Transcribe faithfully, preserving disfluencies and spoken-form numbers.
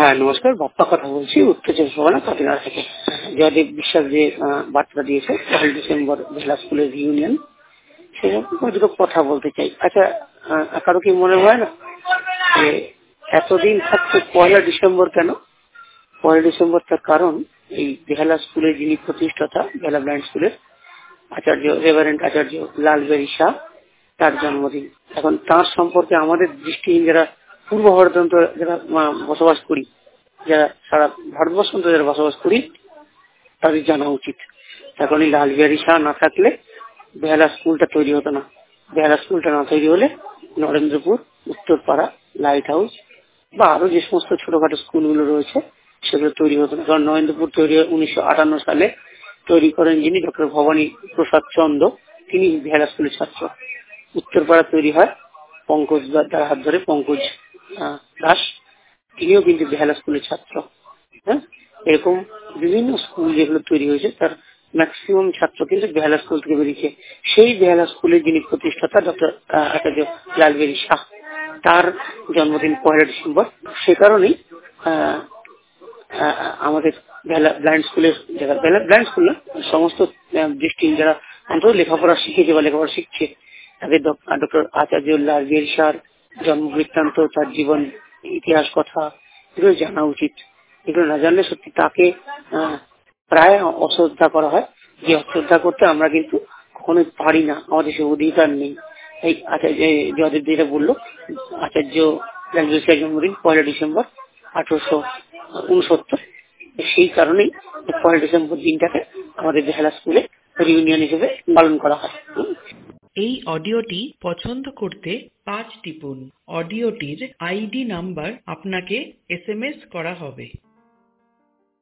হ্যাঁ নমস্কার, বাপ্পা কথা বলছি উত্তর চব্বিশ পরগনা কাটিনাড়া থেকে। জয়দেব বিশ্বাস যে বার্তা দিয়েছে পহেলা ডিসেম্বর বেহালা স্কুলের রিউনিয়ন, সে দুটো কথা বলতে চাই। আচ্ছা, কারো কি মনে হয় না যে এতদিন থাকছে পয়লা ডিসেম্বর কেন? পয়লা ডিসেম্বর তার কারণ এই বেহালা স্কুলের যিনি প্রতিষ্ঠাতা, বেহালা ব্লাইন্ড স্কুলের আচার্য রেভারেন্ট আচার্য লালবেরি শাহ, তার জন্মদিন। এখন তার সম্পর্কে আমাদের দৃষ্টিহীন যারা পূর্ব ভারতবর্ষ যারা বসবাস করি, যারা সারা ভারতবর্ষ যারা বসবাস করি, তাদের জানা উচিত। এখন এই লালবিহারী শাহ না থাকলে বেহালা স্কুলটা তৈরি হতো না। বেহালা স্কুলটা না তৈরি হলে নরেন্দ্রপুর, উত্তরপাড়া, লাইট হাউস বা আরো যে সমস্ত ছোটখাটো স্কুলগুলো রয়েছে সেগুলো তৈরি হতো না। কারণ নরেন্দ্রপুর তৈরি হয় উনিশশো আটান্ন সালে, তৈরি করেন যিনি ডক্টর ভবানী প্রসাদ চন্দ্র, তিনি বেহালা স্কুলের ছাত্র। উত্তরপাড়া তৈরি হয় পঙ্কজ তার হাত ধরে, পঙ্কজ দাস, তিনিও কিন্তু বেহালা স্কুলের ছাত্র। হ্যাঁ, এরকম বিভিন্ন স্কুল যেগুলো তৈরি হয়েছে তার ম্যাক্সিমাম ছাত্র কিন্তু বেহালা স্কুল থেকে বেরিয়েছে। সেই বেহালা স্কুলের যিনি প্রতিষ্ঠাতা ডক্টর আচার্য লালবেরি শাহ, তার জন্মদিন পয়লা ডিসেম্বর। সে কারণেই আমাদের বেহালা ব্লাইন্ড স্কুলের যারা বেহালা ব্লাইন্ড স্কুল না, সমস্ত দৃষ্টিহীন যারা অন্তত লেখাপড়া শিখেছে বা লেখাপড়া শিখছে, তাদের ডক্টর আচার্য লালবেরি শাহর জন্ম বৃত্তান্ত, তার জীবন ইতিহাস কথা এগুলো জানা উচিত। এগুলো না জানলে সত্যি তাকে প্রায় অশ্রদ্ধা করা হয়, যে অশ্রদ্ধা করতে আমরা কিন্তু কখনোই পারি না, আমাদের সে অধিকার নেই। এই আচার্য জয়দেব যেটা বললো, আচার্য লালবেরি শাহের জন্মদিন পয়লা ডিসেম্বর আঠারোশো উনসত্তর, সেই কারণেই পয়লা ডিসেম্বর দিনটাকে আমাদের বেহালা স্কুলে রিউনিয়ন হিসেবে পালন করা হয়। এই অডিওটি পছন্দ করতে পাঁচ টিপুন। অডিওটির আইডি নাম্বার আপনাকে এস এম এস করা হবে।